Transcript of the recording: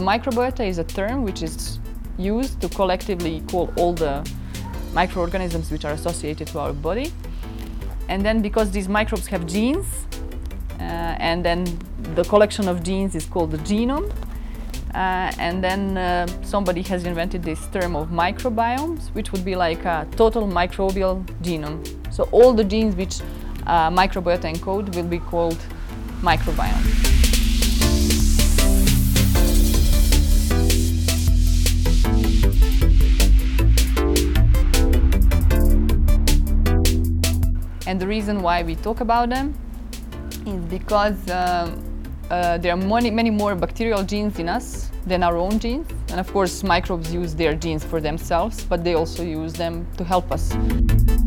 microbiota is a term which is used to collectively call all the microorganisms which are associated to our body. And then because these microbes have genes, and then the collection of genes is called the genome. And then somebody has invented this term of microbiomes, which would be like a total microbial genome. So all the genes which microbiota encode will be called microbiomes. And the reason why we talk about them is because there are many more bacterial genes in us than our own genes. And of course, microbes use their genes for themselves, but they also use them to help us.